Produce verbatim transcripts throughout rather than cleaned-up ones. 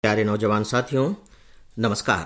प्यारे नौजवान साथियों, नमस्कार।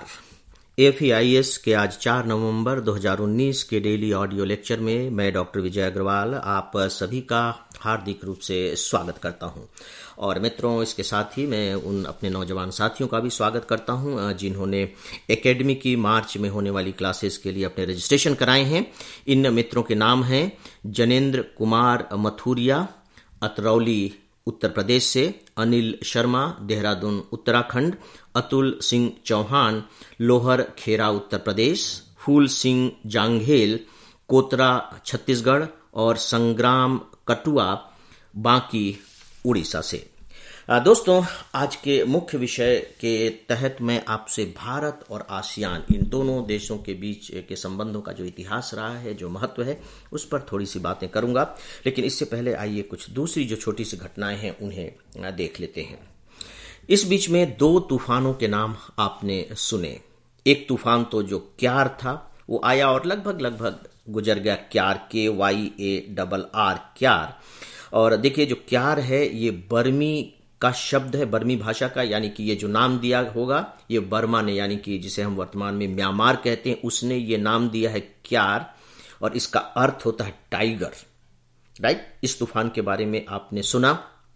एफ ई आई एस के आज चार नवंबर दो हज़ार उन्नीस के डेली ऑडियो लेक्चर में मैं डॉक्टर विजय अग्रवाल आप सभी का हार्दिक रूप से स्वागत करता हूं। और मित्रों, इसके साथ ही मैं उन अपने नौजवान साथियों का भी स्वागत करता हूं जिन्होंने एकेडमी की मार्च में होने वाली क्लासेस के लिए अपने रजिस्ट्रेशन कराए हैं। इन मित्रों के नाम हैं जनेन्द्र कुमार मथुरिया, अतरौली उत्तर प्रदेश से; अनिल शर्मा, देहरादून उत्तराखंड; अतुल सिंह चौहान, लोहर खेरा उत्तर प्रदेश; फूल सिंह जांघेल, कोतरा छत्तीसगढ़; और संग्राम कटुआ, बांकी उड़ीसा से। दोस्तों, आज के मुख्य विषय के तहत मैं आपसे भारत और आसियान, इन दोनों देशों के बीच के संबंधों का जो इतिहास रहा है, जो महत्व है, उस पर थोड़ी सी बातें करूंगा। लेकिन इससे पहले आइए कुछ दूसरी जो छोटी सी घटनाएं हैं उन्हें देख लेते हैं। इस बीच में दो तूफानों के नाम आपने सुने। एक तूफान तो जो क्यार था, वो आया और लगभग लगभग गुजर गया। Kyarr, K Y A double R, Kyarr. और देखिए, जो क्यार है ये बर्मी का शब्द है, बर्मी भाषा का, यानी कि ये जो नाम दिया होगा ये बर्मा ने, यानी कि जिसे हम वर्तमान में म्यांमार कहते हैं, उसने ये नाम दिया है क्यार, और इसका अर्थ होता है टाइगर। राइट? इस तूफान के बारे में आपने सुना।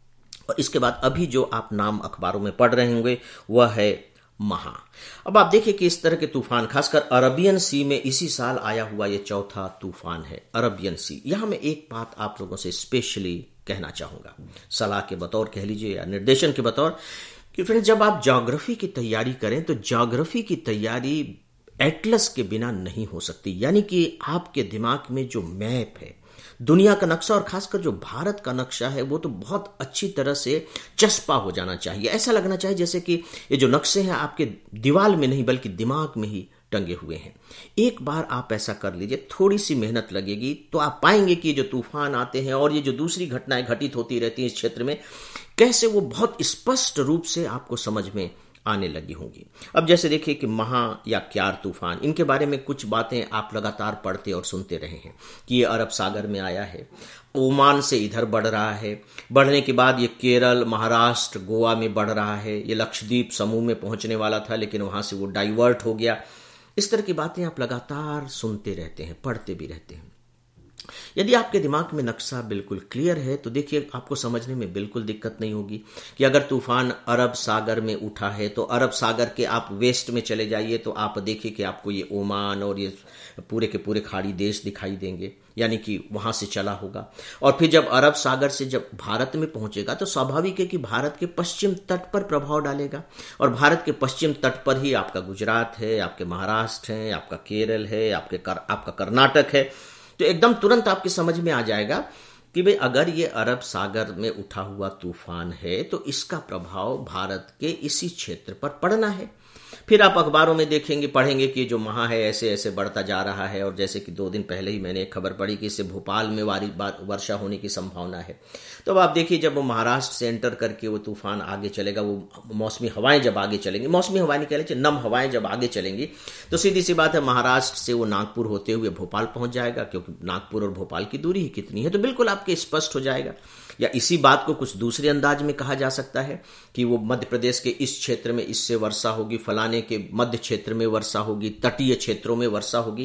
और इसके बाद अभी जो आप नाम अखबारों में पढ़ रहे होंगे वह है महा। अब आप देखिए कि इस तरह के तूफान खासकर अरबियन सी में इसी साल आया हुआ ये चौथा तूफान है, अरबियन सी। यहां मैं एक बात आप लोगों से स्पेशली कहना चाहूंगा, सलाह के बतौर कह लीजिए या निर्देशन के बतौर, कि फ्रेंड्स, जब आप ज्योग्राफी की तैयारी करें तो ज्योग्राफी की तैयारी एटलस के बिना नहीं हो सकती। यानी कि आपके दिमाग में जो मैप है, दुनिया का नक्शा, और खासकर जो भारत का नक्शा है, वो तो बहुत अच्छी तरह से चस्पा हो जाना चाहिए। ऐसा लगना चाहिए जैसे कि ये जो नक्शे हैं आपके दीवार में नहीं बल्कि दिमाग में ही टंगे हुए हैं। एक बार आप ऐसा कर लीजिए, थोड़ी सी मेहनत लगेगी तो आप पाएंगे कि जो तूफान आते हैं और ये जो दूसरी घटनाएं घटित होती रहती हैं इस क्षेत्र में, कैसे वो बहुत स्पष्ट रूप से आपको समझ में आने लगी होंगी। अब जैसे देखिए कि महा या क्यार तूफान, इनके बारे में कुछ बातें आप लगातार पढ़ते और सुनते रहे हैं कि ये अरब सागर में आया है, ओमान से इधर बढ़ रहा है, बढ़ने के बाद ये केरल, महाराष्ट्र, गोवा में बढ़ रहा है, ये लक्षद्वीप समूह में पहुंचने वाला था लेकिन वहां से वो डाइवर्ट हो गया। इस तरह की बातें आप लगातार सुनते रहते हैं, पढ़ते भी रहते हैं। यदि आपके दिमाग में नक्शा बिल्कुल क्लियर है तो देखिए आपको समझने में बिल्कुल दिक्कत नहीं होगी कि अगर तूफान अरब सागर में उठा है तो अरब सागर के आप वेस्ट में चले जाइए तो आप देखिए कि आपको ये ओमान और ये पूरे के पूरे खाड़ी देश दिखाई देंगे, यानी कि वहां से चला होगा। और फिर जब अरब सागर से जब भारत में पहुंचेगा तो स्वाभाविक है कि भारत के पश्चिम तट पर प्रभाव डालेगा, और भारत के पश्चिम तट पर ही आपका गुजरात है, आपके महाराष्ट्र है, आपका केरल है, आपके कर, आपका कर्नाटक है। तो एकदम तुरंत आपकी समझ में आ जाएगा कि भाई अगर ये अरब सागर में उठा हुआ तूफान है तो इसका प्रभाव भारत के इसी क्षेत्र पर पड़ना है। फिर आप अखबारों में देखेंगे, पढ़ेंगे कि जो महा है ऐसे ऐसे बढ़ता जा रहा है, और जैसे कि दो दिन पहले ही मैंने एक खबर पढ़ी कि इससे भोपाल में वर्षा होने की संभावना है। तो अब आप देखिए, जब वो महाराष्ट्र से एंटर करके वो तूफान आगे चलेगा, वो मौसमी हवाएं जब आगे चलेंगी, मौसमी हवाएं नहीं कह लीजिए, नम हवाएं जब आगे चलेंगी, तो सीधी सी बात है महाराष्ट्र से वो नागपुर होते हुए भोपाल पहुंच जाएगा, क्योंकि नागपुर और भोपाल की दूरी ही कितनी है, तो बिल्कुल आपके स्पष्ट हो जाएगा। या इसी बात को कुछ दूसरे अंदाज में कहा जा सकता है कि वो मध्य प्रदेश के इस क्षेत्र में इससे वर्षा होगी, फलाने के मध्य क्षेत्र में वर्षा होगी, तटीय क्षेत्रों में वर्षा होगी।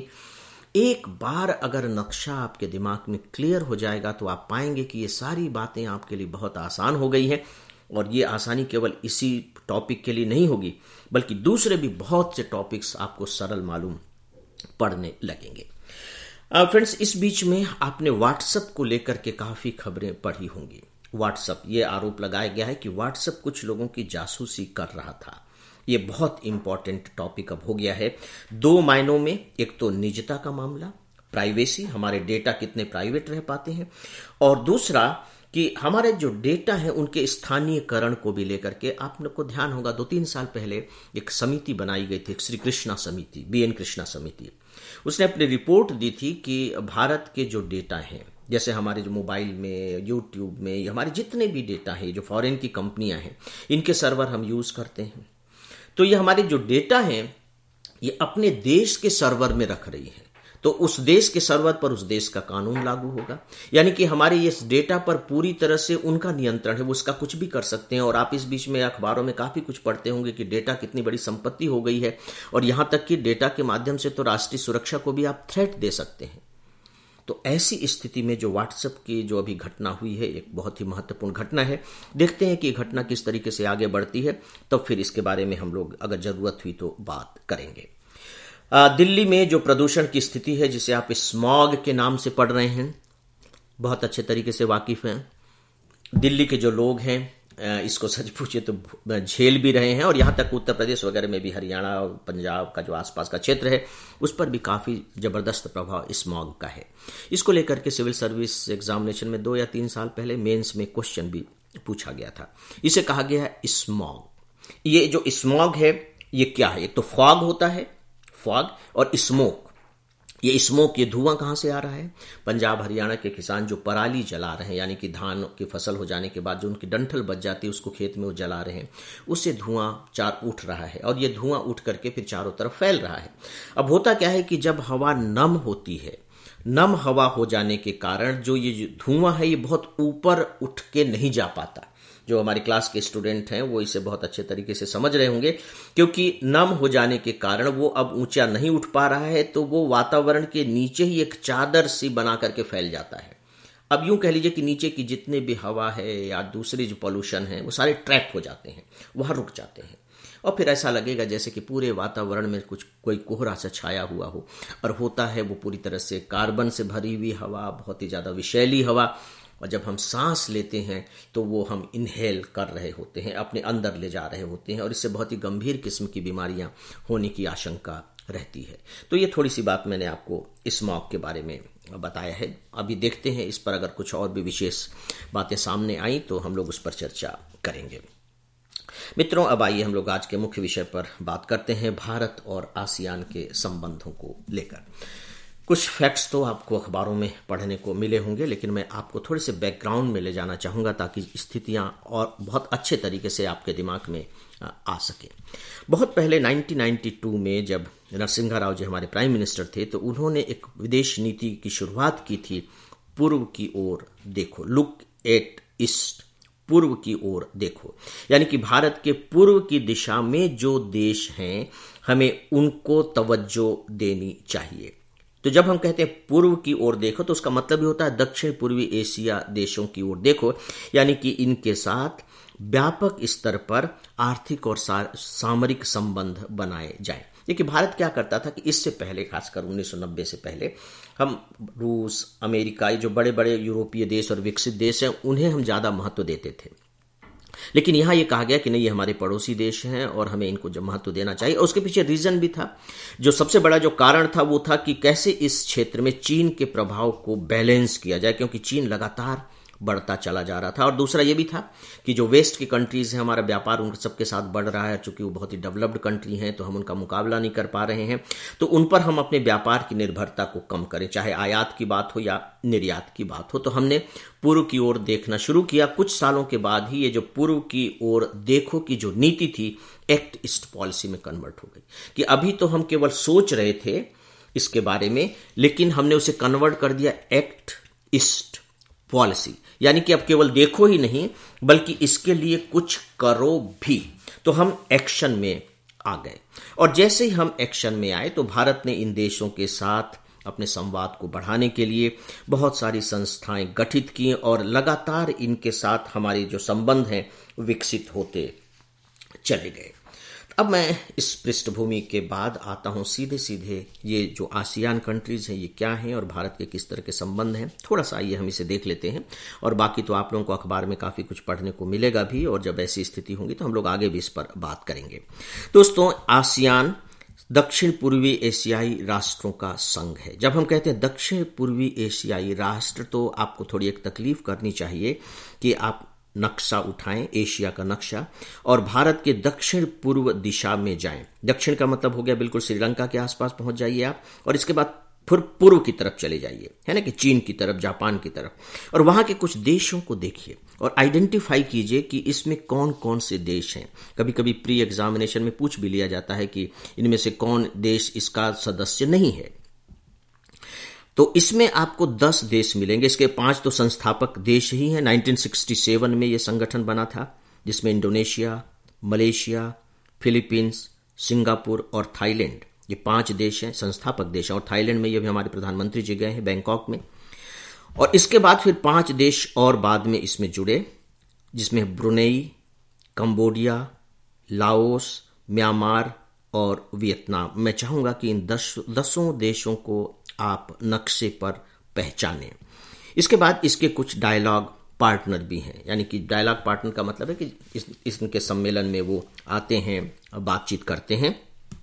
एक बार अगर नक्शा आपके दिमाग में क्लियर हो जाएगा तो आप पाएंगे कि ये सारी बातें आपके लिए बहुत आसान हो गई हैं, और ये आसानी केवल इसी टॉपिक के लिए नहीं होगी बल्कि दूसरे भी बहुत से टॉपिक्स आपको सरल मालूम पड़ने लगेंगे। फ्रेंड्स, uh, इस बीच में आपने व्हाट्सएप को लेकर के काफी खबरें पढ़ी होंगी। व्हाट्सएप, ये आरोप लगाया गया है कि व्हाट्सएप कुछ लोगों की जासूसी कर रहा था। ये बहुत इंपॉर्टेंट टॉपिक अब हो गया है दो मायनों में। एक तो निजता का मामला, प्राइवेसी, हमारे डेटा कितने प्राइवेट रह पाते हैं, और दूसरा कि हमारे जो डेटा है उनके स्थानीयकरण को भी लेकर के। आप लोग को ध्यान होगा दो तीन साल पहले एक समिति बनाई गई थी, श्री कृष्णा समिति, बी एन कृष्णा समिति। उसने अपनी रिपोर्ट दी थी कि भारत के जो डेटा हैं, जैसे हमारे जो मोबाइल में, यूट्यूब में, हमारे जितने भी डेटा है, जो फॉरेन की कंपनियां हैं, इनके सर्वर हम यूज करते हैं, तो ये हमारे जो डेटा हैं ये अपने देश के सर्वर में रख रही है। तो उस देश के सर्वर पर उस देश का कानून लागू होगा। यानी कि हमारे इस डेटा पर पूरी तरह से उनका नियंत्रण है, वो उसका कुछ भी कर सकते हैं। और आप इस बीच में अखबारों में काफी कुछ पढ़ते होंगे कि डेटा कितनी बड़ी संपत्ति हो गई है, और यहां तक कि डेटा के माध्यम से तो राष्ट्रीय सुरक्षा को भी आप थ्रेट दे सकते हैं। तो ऐसी स्थिति में जो व्हाट्सएप की जो अभी घटना हुई है, एक बहुत ही महत्वपूर्ण घटना है। देखते हैं कि घटना किस तरीके से आगे बढ़ती है, तब फिर इसके बारे में हम लोग अगर जरूरत हुई तो बात करेंगे। दिल्ली में जो प्रदूषण की स्थिति है, जिसे आप स्मॉग के नाम से पढ़ रहे हैं, बहुत अच्छे तरीके से वाकिफ हैं। दिल्ली के जो लोग हैं इसको सच पूछे तो झेल भी रहे हैं, और यहां तक उत्तर प्रदेश वगैरह में भी, हरियाणा और पंजाब का जो आसपास का क्षेत्र है उस पर भी काफी जबरदस्त प्रभाव स्मॉग का है। इसको लेकर के सिविल सर्विस एग्जामिनेशन में दो या तीन साल पहले मेंस में क्वेश्चन भी पूछा गया था। इसे कहा गया है स्मॉग। ये जो स्मॉग है ये क्या है? एक तो फॉग होता है, फॉग, और स्मोक। ये स्मोक, ये धुआं कहां से आ रहा है? पंजाब हरियाणा के किसान जो पराली जला रहे हैं, यानी कि धान की फसल हो जाने के बाद जो उनकी डंठल बच जाती है उसको खेत में वो जला रहे हैं, उससे धुआं चार उठ रहा है, और ये धुआं उठ करके फिर चारों तरफ फैल रहा है। अब होता क्या है कि जब हवा नम होती है, नम हवा हो जाने के कारण जो ये धुआं है ये बहुत ऊपर उठ के नहीं जा पाता। जो हमारी क्लास के स्टूडेंट हैं वो इसे बहुत अच्छे तरीके से समझ रहे होंगे, क्योंकि नम हो जाने के कारण वो अब ऊंचा नहीं उठ पा रहा है, तो वो वातावरण के नीचे ही एक चादर सी बना करके फैल जाता है। अब यूं कह लीजिए कि नीचे की जितने भी हवा है या दूसरी जो पॉल्यूशन है वो सारे ट्रैप हो जाते हैं, वहां रुक जाते हैं, और फिर ऐसा लगेगा जैसे कि पूरे वातावरण में कुछ कोई कोहरा सा छाया हुआ हो। और होता है वो पूरी तरह से कार्बन से भरी हुई हवा, बहुत ही ज्यादा विषैली हवा, और जब हम सांस लेते हैं तो वो हम इनहेल कर रहे होते हैं, अपने अंदर ले जा रहे होते हैं, और इससे बहुत ही गंभीर किस्म की बीमारियां होने की आशंका रहती है। तो ये थोड़ी सी बात मैंने आपको स्मॉग के बारे में बताया है। अभी देखते हैं इस पर अगर कुछ और भी विशेष बातें सामने आई तो हम लोग उस पर चर्चा करेंगे। मित्रों, अब आइए हम लोग आज के मुख्य विषय पर बात करते हैं, भारत और आसियान के संबंधों को लेकर। कुछ फैक्ट्स तो आपको अखबारों में पढ़ने को मिले होंगे, लेकिन मैं आपको थोड़े से बैकग्राउंड में ले जाना चाहूंगा ताकि स्थितियां और बहुत अच्छे तरीके से आपके दिमाग में आ सके। बहुत पहले उन्नीस सौ बानवे में जब नरसिम्हा राव जी हमारे प्राइम मिनिस्टर थे, तो उन्होंने एक विदेश नीति की शुरुआत की थी, पूर्व की ओर देखो, लुक एट ईस्ट, पूर्व की ओर देखो। यानी कि भारत के पूर्व की दिशा में जो देश हैं हमें उनको तवज्जो देनी चाहिए। तो जब हम कहते हैं पूर्व की ओर देखो तो उसका मतलब ही होता है दक्षिण पूर्वी एशिया देशों की ओर देखो, यानी कि इनके साथ व्यापक स्तर पर आर्थिक और सामरिक संबंध बनाए जाएं। देखिए, भारत क्या करता था कि इससे पहले, खासकर उन्नीस सौ नब्बे से पहले, हम रूस, अमेरिका, ये जो बड़े बड़े यूरोपीय देश और विकसित देश हैं उन्हें हम ज्यादा महत्व देते थे। लेकिन यहां यह कहा गया कि नहीं, ये हमारे पड़ोसी देश हैं और हमें इनको जो महत्व देना चाहिए। और उसके पीछे रीजन भी था, जो सबसे बड़ा जो कारण था वो था कि कैसे इस क्षेत्र में चीन के प्रभाव को बैलेंस किया जाए, क्योंकि चीन लगातार बढ़ता चला जा रहा था। और दूसरा ये भी था कि जो वेस्ट की कंट्रीज हैं, हमारा व्यापार उन सबके साथ बढ़ रहा है, चूंकि वो बहुत ही डेवलप्ड कंट्री हैं तो हम उनका मुकाबला नहीं कर पा रहे हैं, तो उन पर हम अपने व्यापार की निर्भरता को कम करें, चाहे आयात की बात हो या निर्यात की बात हो। तो हमने पूर्व की ओर देखना शुरू किया। कुछ सालों के बाद ही ये जो पूर्व की ओर देखो की जो नीति थी, एक्ट ईस्ट पॉलिसी में कन्वर्ट हो गई। कि अभी तो हम केवल सोच रहे थे इसके बारे में, लेकिन हमने उसे कन्वर्ट कर दिया एक्ट ईस्ट पॉलिसी, यानी कि अब केवल देखो ही नहीं बल्कि इसके लिए कुछ करो भी। तो हम एक्शन में आ गए, और जैसे ही हम एक्शन में आए तो भारत ने इन देशों के साथ अपने संवाद को बढ़ाने के लिए बहुत सारी संस्थाएं गठित की, और लगातार इनके साथ हमारे जो संबंध हैं विकसित होते चले गए। अब मैं इस पृष्ठभूमि के बाद आता हूं सीधे सीधे ये जो आसियान कंट्रीज हैं ये क्या हैं और भारत के किस तरह के संबंध हैं। थोड़ा सा आइए हम इसे देख लेते हैं, और बाकी तो आप लोगों को अखबार में काफी कुछ पढ़ने को मिलेगा भी, और जब ऐसी स्थिति होगी तो हम लोग आगे भी इस पर बात करेंगे। दोस्तों, आसियान दक्षिण पूर्वी एशियाई राष्ट्रों का संघ है। जब हम कहते हैं दक्षिण पूर्वी एशियाई राष्ट्र, तो आपको थोड़ी एक तकलीफ करनी चाहिए कि आप नक्शा उठाएं, एशिया का नक्शा, और भारत के दक्षिण पूर्व दिशा में जाएं। दक्षिण का मतलब हो गया बिल्कुल श्रीलंका के आसपास पहुंच जाइए आप, और इसके बाद फिर पूर्व की तरफ चले जाइए, है ना, कि चीन की तरफ, जापान की तरफ, और वहां के कुछ देशों को देखिए और आइडेंटिफाई कीजिए कि इसमें कौन कौन से देश हैं। कभी कभी प्री एग्जामिनेशन में पूछ भी लिया जाता है कि इनमें से कौन देश इसका सदस्य नहीं है। तो इसमें आपको दस देश मिलेंगे। इसके पांच तो संस्थापक देश ही हैं। नाइनटीन सिक्सटी सेवन में यह संगठन बना था, जिसमें इंडोनेशिया, मलेशिया, फिलीपींस, सिंगापुर और थाईलैंड, ये पांच देश हैं, संस्थापक देश हैं। और थाईलैंड में ये भी हमारे प्रधानमंत्री जी गए हैं, बैंकॉक में। और इसके बाद फिर पांच देश और बाद में इसमें जुड़े, जिसमें ब्रुनेई, कंबोडिया, लाओस, म्यांमार और वियतनाम। मैं चाहूंगा कि इन दस दसों देशों को आप नक्शे पर पहचानें। इसके बाद इसके कुछ डायलॉग पार्टनर भी हैं, यानी कि डायलॉग पार्टनर का मतलब है कि इस, इनके सम्मेलन में वो आते हैं, बातचीत करते हैं।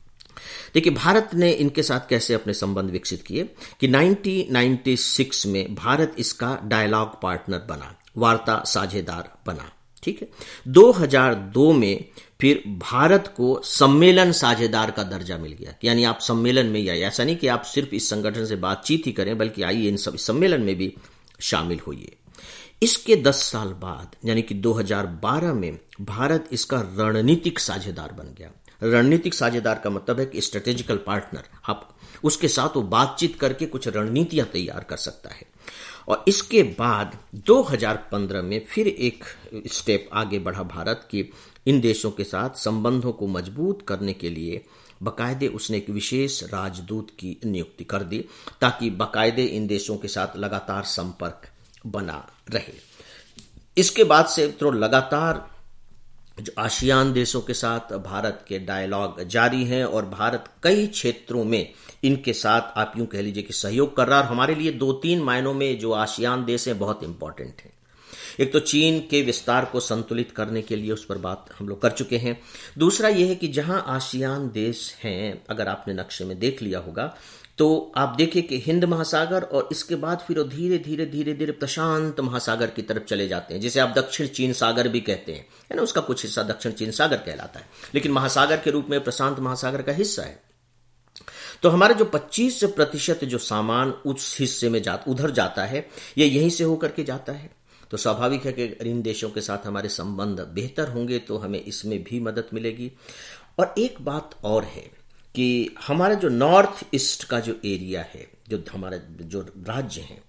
देखिए, भारत ने इनके साथ कैसे अपने संबंध विकसित किए कि नाइनटीन नाइंटी सिक्स में भारत इसका डायलॉग पार्टनर बना, वार्ता साझेदार बना। ठीक है। दो हज़ार दो में फिर भारत को सम्मेलन साझेदार का दर्जा मिल गया, यानी आप सम्मेलन में, या ऐसा नहीं कि आप सिर्फ इस संगठन से बातचीत ही करें, बल्कि आइए इन सब सम्मेलन में भी शामिल होइए। इसके दस साल बाद यानी कि दो हज़ार बारह में भारत इसका रणनीतिक साझेदार बन गया। रणनीतिक साझेदार का मतलब है कि स्ट्रेटेजिकल पार्टनर, आप उसके साथ वो बातचीत करके कुछ रणनीतियां तैयार कर सकता है। और इसके बाद दो हज़ार पंद्रह में फिर एक स्टेप आगे बढ़ा भारत कि इन देशों के साथ संबंधों को मजबूत करने के लिए बाकायदे उसने एक विशेष राजदूत की नियुक्ति कर दी, ताकि बाकायदे इन देशों के साथ लगातार संपर्क बना रहे। इसके बाद से तो लगातार जो आसियान देशों के साथ भारत के डायलॉग जारी हैं, और भारत कई क्षेत्रों में इनके साथ आप यूं कह लीजिए कि सहयोग कर रहा है। और हमारे लिए दो तीन मायनों में जो आसियान देश हैं बहुत इंपॉर्टेंट हैं। एक तो चीन के विस्तार को संतुलित करने के लिए, उस पर बात हम लोग कर चुके हैं। दूसरा यह है कि जहां आसियान देश हैं, अगर आपने नक्शे में देख लिया होगा, तो आप देखिए कि हिंद महासागर और इसके बाद फिर वो धीरे धीरे धीरे धीरे प्रशांत महासागर की तरफ चले जाते हैं, जिसे आप दक्षिण चीन सागर भी कहते हैं, है ना। उसका कुछ हिस्सा दक्षिण चीन सागर कहलाता है, लेकिन महासागर के रूप में प्रशांत महासागर का हिस्सा है। तो हमारा जो पच्चीस प्रतिशत जो सामान उस हिस्से में जा, उधर जाता है, ये यहीं से होकर के जाता है। तो स्वाभाविक है कि इन देशों के साथ हमारे संबंध बेहतर होंगे तो हमें इसमें भी मदद मिलेगी। और एक बात और है कि हमारा जो नॉर्थ ईस्ट का जो एरिया है, जो हमारे जो राज्य हैं,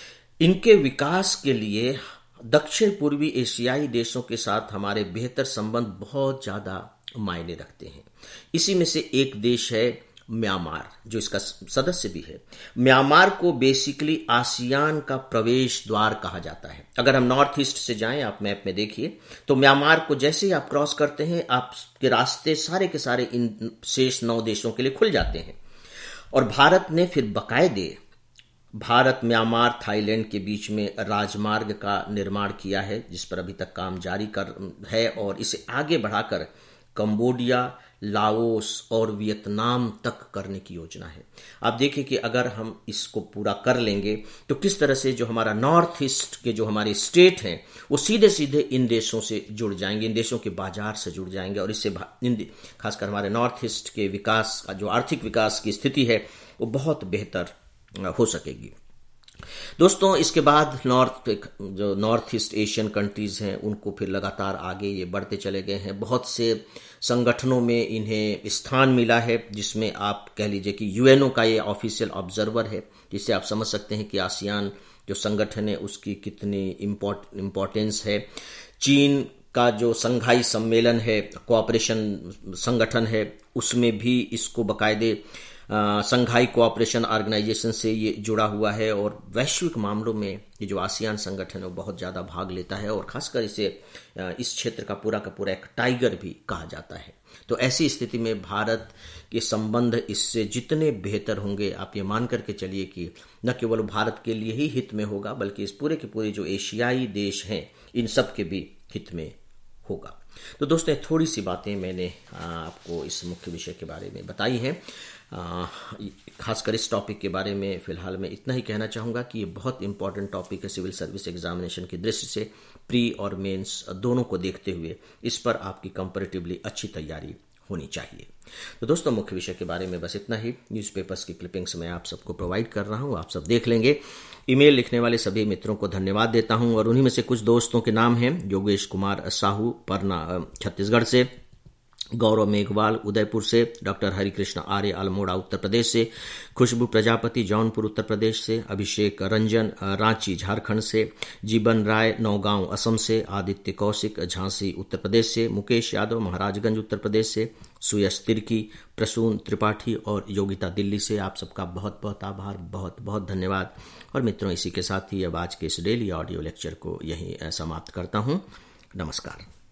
इनके विकास के लिए दक्षिण पूर्वी एशियाई देशों के साथ हमारे बेहतर संबंध बहुत ज्यादा मायने रखते हैं। इसी में से एक देश है म्यांमार, जो इसका सदस्य भी है। म्यांमार को बेसिकली आसियान का प्रवेश द्वार कहा जाता है। अगर हम नॉर्थ ईस्ट से जाएं, आप मैप में देखिए, तो म्यांमार को जैसे ही आप क्रॉस करते हैं, आपके रास्ते सारे के सारे इन शेष नौ देशों के लिए खुल जाते हैं। और भारत ने फिर बाकायदे भारत म्यांमार थाईलैंड के बीच में राजमार्ग का निर्माण किया है, जिस पर अभी तक काम जारी कर है, और इसे आगे बढ़ाकर कंबोडिया, लाओस और वियतनाम तक करने की योजना है। आप देखिए कि अगर हम इसको पूरा कर लेंगे तो किस तरह से जो हमारा नॉर्थ ईस्ट के जो हमारे स्टेट हैं वो सीधे सीधे इन देशों से जुड़ जाएंगे, इन देशों के बाजार से जुड़ जाएंगे, और इससे खासकर हमारे नॉर्थ ईस्ट के विकास का जो आर्थिक विकास की स्थिति है वो बहुत बेहतर हो सकेगी। दोस्तों, इसके बाद नॉर्थ जो नॉर्थ ईस्ट एशियन कंट्रीज हैं उनको फिर लगातार आगे ये बढ़ते चले गए हैं। बहुत से संगठनों में इन्हें स्थान मिला है, जिसमें आप कह लीजिए कि यूएनओ का ये ऑफिशियल ऑब्जर्वर है, जिससे आप समझ सकते हैं कि आसियान जो संगठन है उसकी कितनी इम्पोर्टेंस है। चीन का जो संघाई सम्मेलन है, कोऑपरेशन संगठन है, उसमें भी इसको बाकायदे संघाई कोऑपरेशन ऑर्गेनाइजेशन से ये जुड़ा हुआ है, और वैश्विक मामलों में ये जो आसियान संगठन है वो बहुत ज़्यादा भाग लेता है, और खासकर इसे इस क्षेत्र का पूरा का पूरा एक टाइगर भी कहा जाता है। तो ऐसी स्थिति में भारत के संबंध इससे जितने बेहतर होंगे, आप ये मान करके चलिए कि न केवल भारत के लिए ही हित में होगा, बल्कि इस पूरे के पूरे जो एशियाई देश हैं इन सब के भी हित में होगा। तो दोस्तों, थोड़ी सी बातें मैंने आपको इस मुख्य विषय के बारे में बताई हैं। खासकर इस टॉपिक के बारे में फिलहाल मैं इतना ही कहना चाहूँगा कि ये बहुत इंपॉर्टेंट टॉपिक है सिविल सर्विस एग्जामिनेशन की दृष्टि से। प्री और मेंस दोनों को देखते हुए इस पर आपकी कंपैरेटिवली अच्छी तैयारी होनी चाहिए। तो दोस्तों, मुख्य विषय के बारे में बस इतना ही। न्यूज़पेपर्स की क्लिपिंग्स मैं आप सबको प्रोवाइड कर रहा हूँ, आप सब देख लेंगे। ईमेल लिखने वाले सभी मित्रों को धन्यवाद देता हूँ, और उन्हीं में से कुछ दोस्तों के नाम हैं योगेश कुमार साहू, परना छत्तीसगढ़ से, गौरव मेघवाल उदयपुर से, डॉक्टर हरिकृष्ण आर्य अल्मोड़ा उत्तर प्रदेश से, खुशबू प्रजापति जौनपुर उत्तर प्रदेश से, अभिषेक रंजन रांची झारखंड से, जीवन राय नौगांव असम से, आदित्य कौशिक झांसी उत्तर प्रदेश से, मुकेश यादव महाराजगंज उत्तर प्रदेश से, सुयश तिर्की, प्रसून त्रिपाठी और योगिता दिल्ली से। आप सबका बहुत बहुत आभार, बहुत बहुत धन्यवाद। और मित्रों, इसी के साथ ही अब आज के इस डेली ऑडियो लेक्चर को यहीं समाप्त करता हूं। नमस्कार।